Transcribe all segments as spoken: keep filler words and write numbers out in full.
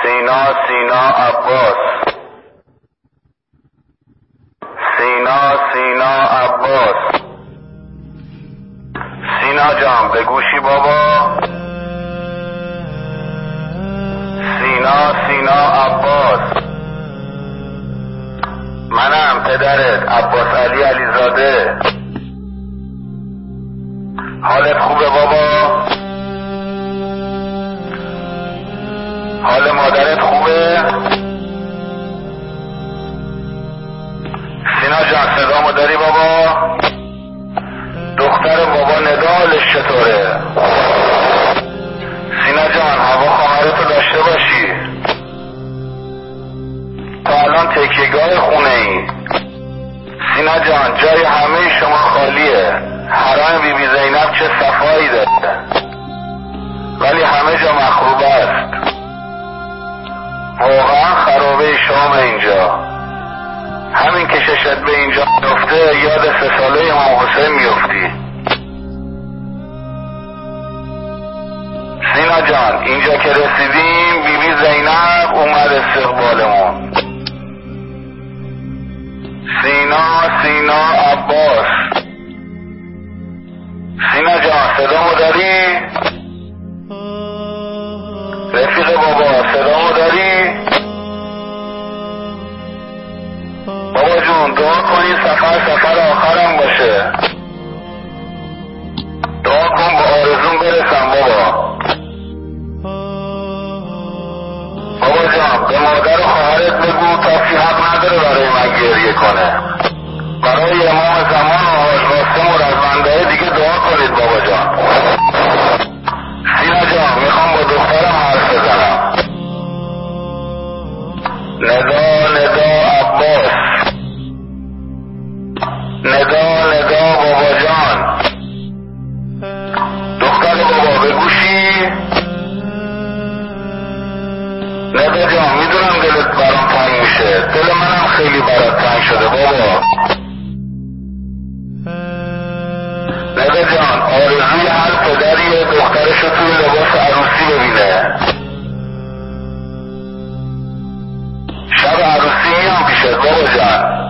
سینا سینا عباس، سینا سینا عباس. سینا جان به گوشی بابا؟ سینا سینا عباس، منم پدرت عباس علی علیزاده. حالت خوبه بابا؟ حال مادرت خوبه؟ سینا جان صدامو داری بابا؟ دختر بابا ندالش چطوره؟ سینا جان هوا خواهرتو داشته باشی. تا الان تکیهگاه خونه ای. سینا جان جای همه شما خالیه. حرم بی بی زینب چه صفایی داره، ولی همه جا مخروبه است. واقعا خرابه شام اینجا. همین که چشت به اینجا میفته یاد سه ساله امام حسین میفتی. سینا جان اینجا که رسیدیم بی بی زینب اومد استقبالمون. سینا سینا عباس. سینا جان صدامو داری؟ رفیق بابا صدامو داری؟ بابا جون دعا کنی سفر سفر آخرم باشه. دعا کن با آرزون برسم بابا. بابا جان به مادر و خواهرت بگو کسی حق نداره برای من گریه کنه. برای امام زمان و حاج قاسم و رزمنده دیگه دعا کنید بابا جان. سینا جان میخوام با دخترم حرف بزنم. ندا ندا عباس، ندا ندا بابا جان. دختر بابا به گوشی؟ ندا جان میدونم دلت برام تنگ میشه. دل منم خیلی برات تنگ شده بابا. ندا جان آرزوی هر پدریه دخترشو توی لباس عروسی ببینه. شب عروسی میام پیشت بابا جان.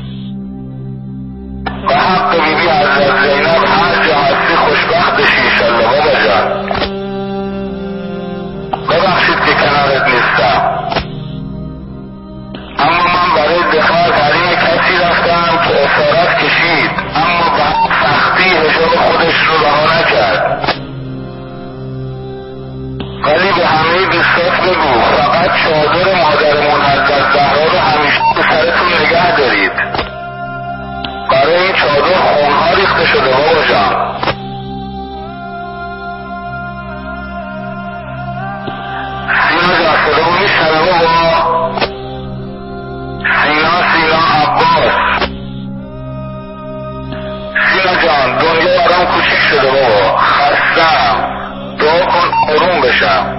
به حق بی بی حضرت زینب هر جا هستی خوشبخت بشی انشالله بابا جان. ببخشید که کنارت نیستم، اما من برای دفاع از حریم کسی رفتم که اسارت کشید، اما به سختی حجاب خودش رو رها نکرد. ولی به همه دوستات بگو فقط چادر مادرمون حضرت زهرا رو همیشه به سرتون نگه دارید. برای این چادر خونها ریخته شده بابا جان. سینا جان صدا میشنوی بابا؟ سینا سینا عباس. سینا جان دنیا برام کوچیک شده بابا، خستم. دعا کن آروم بشم.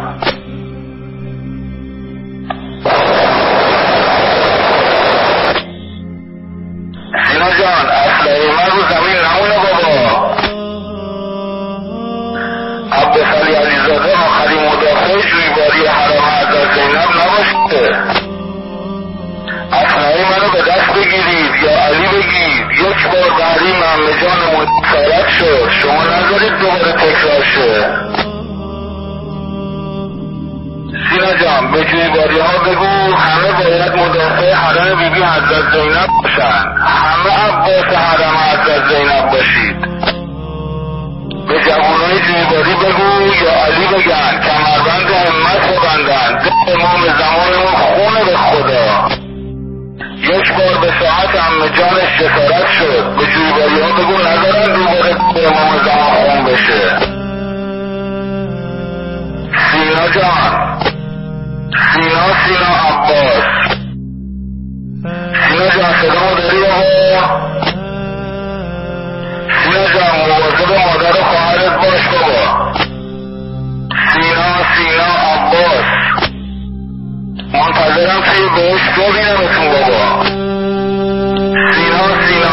سینا جان اسلحه من رو زمین نمونه بابا. عباس علی علیزاده آخرین مدافع جویباری حرم حضرت زینب نباشه. اسلحه منو به دست بگیرید یا علی بگید. یک بار بعدی محمد جانمون سارت شد، شما نذارید دوباره تکرار شه. سینا جان به جویباری ها بگو همه باید مدافع حرم بی بی حضرت زینب باشن. همه عباس حرم حضرت زینب باشید. به جوانای جویباری بگو یا علی بگن کمربند همت ببندن. دل امام زمانمون خونه به خدا. یک بار به ساعت عمه جانش جسارت شد. به جویباری ها بگو نذارن دوباره به امام زمان خون بشه. سینا جان، سینا سینا عباس. سینا جان صدامو داری بابا؟ سینا جان مواظب مادر و خواهرت باش بابا. سینا سینا عباس. منتظرم توی بهش ببینمتون بابا. سینا سینا